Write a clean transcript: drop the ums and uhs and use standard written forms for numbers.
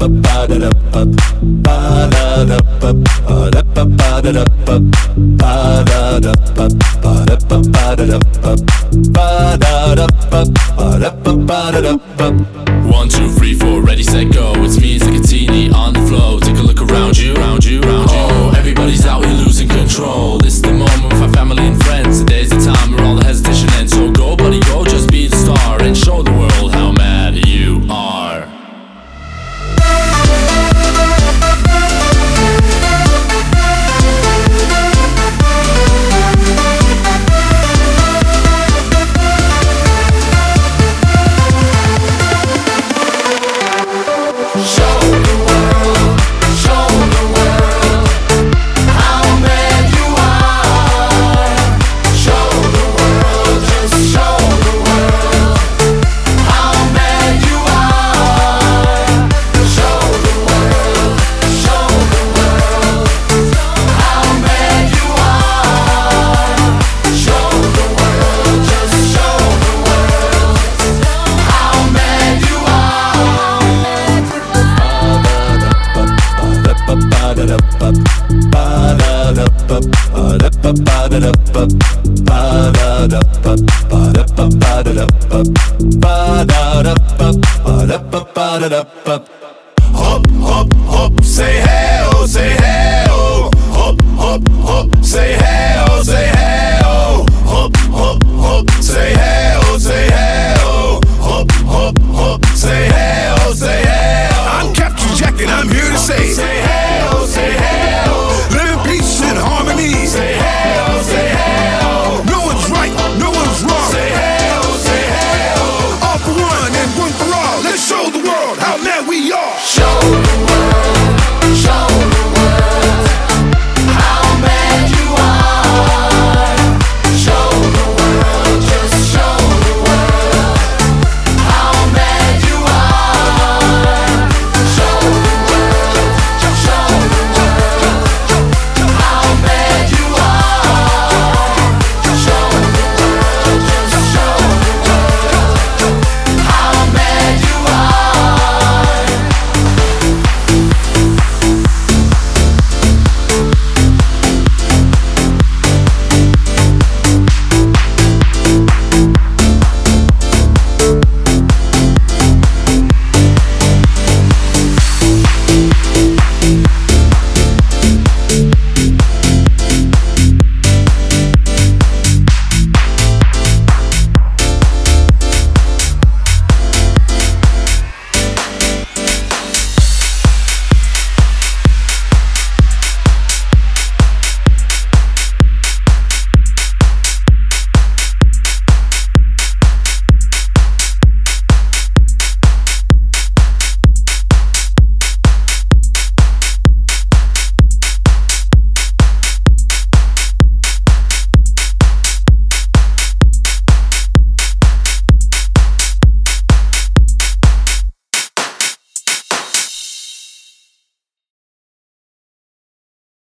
One, two, three, four, ready, set, go. It's me, Zacatini on the flow. Take a look around you, round you, round you. Oh, everybody's out here losing control. This is the moment with our family and friends. Today's the time where all the hesitation ends. So go, buddy, go, just be the star and show the world how mad you are. Hop, hop, hop, say hey, oh, say hey, oh. Hop, hop, hop, say hey, oh, say hey.